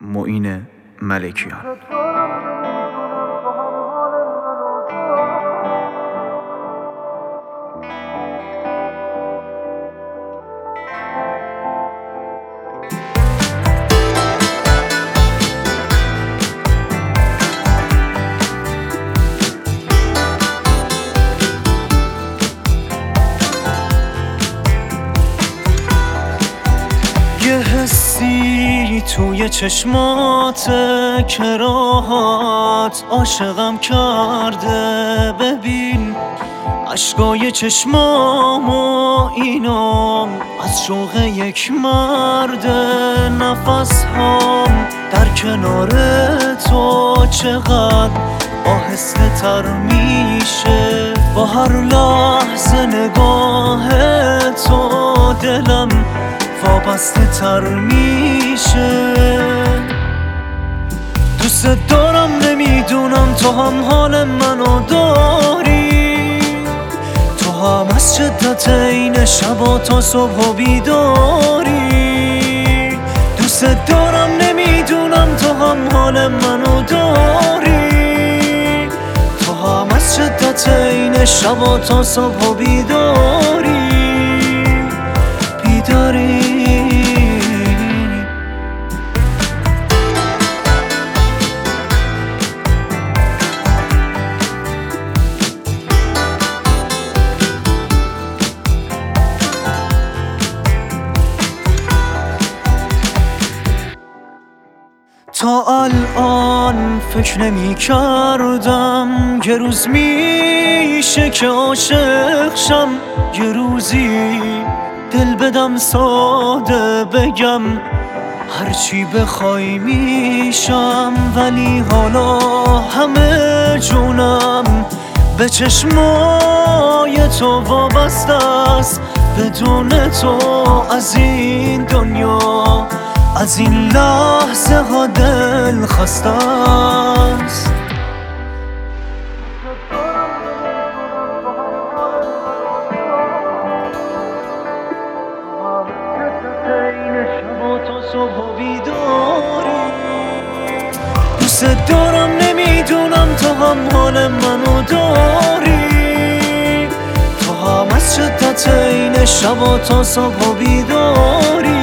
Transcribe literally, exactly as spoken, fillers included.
معین ملکیان. یه حسی توی چشماته که راحت عاشقم کرده. ببین عشقای چشمامو اینام از شوق یک مرده. نفس هام در کنار تو چقدر آهسته تر میشه. با هر لحظه نگاه تو دلم وابسته تر میشه. دوست دارم نمیدونم تو هم حال منو داری. تو هم از شدت این شبا تا صبح بیداری. دوست دارم نمیدونم تو هم حال منو داری. تو هم از شدت این شبا تا صبح بیداری بیداری. تا الان فکر نمی کردم یه روز میشه که عاشق شم. یه روزی دل بدم ساده بگم هرچی بخوای میشم. ولی حالا همه جونم به چشمای تو وابسته است. بدون تو از این دنیا از این لحظه ها دل خسته است. دوست دارم نمیدونم تو هم حال منو داری. تو هم از شدت این شبا تا صبح بیداری.